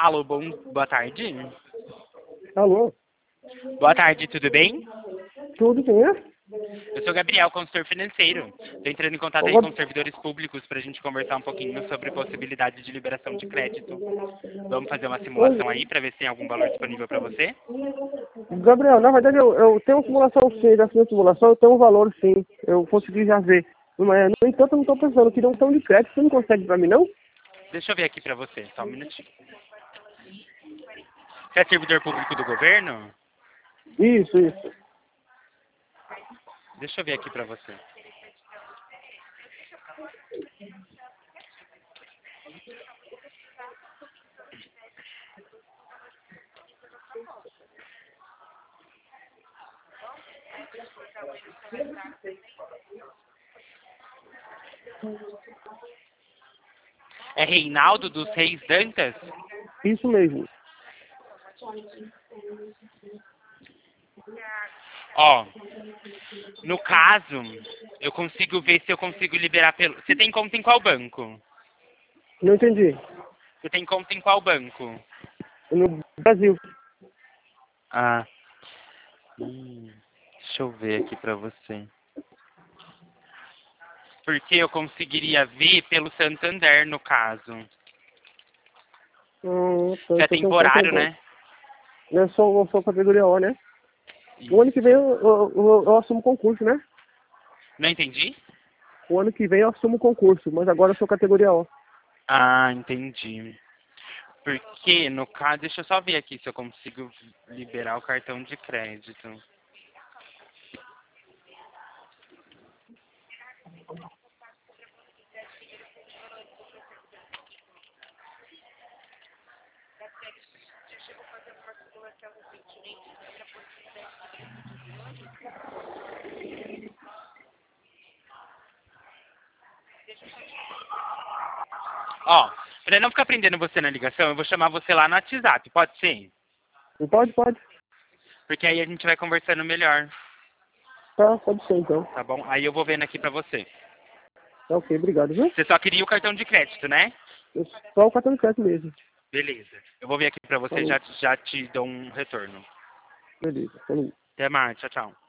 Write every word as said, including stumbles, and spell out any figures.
Alô, bom, boa tarde. Alô? Boa tarde, tudo bem? Tudo bem? Eu sou Gabriel, consultor financeiro. Estou entrando em contato aí Ô, com os servidores públicos para a gente conversar um pouquinho sobre possibilidade de liberação de crédito. Vamos fazer uma simulação aí para ver se tem algum valor disponível para você? Gabriel, na verdade eu, eu tenho uma simulação sim, dessa simulação eu tenho um valor sim, eu consegui já ver. Mas, no entanto, eu não estou pensando que não tão de crédito, você não consegue para mim não? Deixa eu ver aqui para você, só um minutinho. Você é servidor público do governo? Isso, isso. Deixa eu ver aqui para você. É Reinaldo dos Reis Dantas? Isso mesmo. Ó, no caso, eu consigo ver se eu consigo liberar pelo... Você tem conta em qual banco? Não entendi. Você tem conta em qual banco? No Brasil. Ah, hum, deixa eu ver aqui pra você. Porque eu conseguiria ver pelo Santander, no caso. Hum, Você é eu tenho conta em temporário, conta. né? Eu sou, eu sou categoria O, né? O ano que vem Isso. eu, eu, eu, eu assumo concurso, né? Não entendi? O ano que vem eu assumo concurso, mas agora eu sou categoria O. Ah, entendi. Porque, no caso, deixa eu só ver aqui se eu consigo liberar o cartão de crédito. Ó, pra não ficar prendendo você na ligação, eu vou chamar você lá no WhatsApp, pode ser? Pode, pode. Porque aí a gente vai conversando melhor, Tá, pode ser então. tá bom? Aí eu vou vendo aqui pra você. Tá ok, obrigado, viu? Você só queria o cartão de crédito, né? Eu, só o cartão de crédito mesmo. Beleza. Eu vou ver aqui pra você e Falou. já, já te dou um retorno. Beleza, falou. Até mais, tchau, tchau.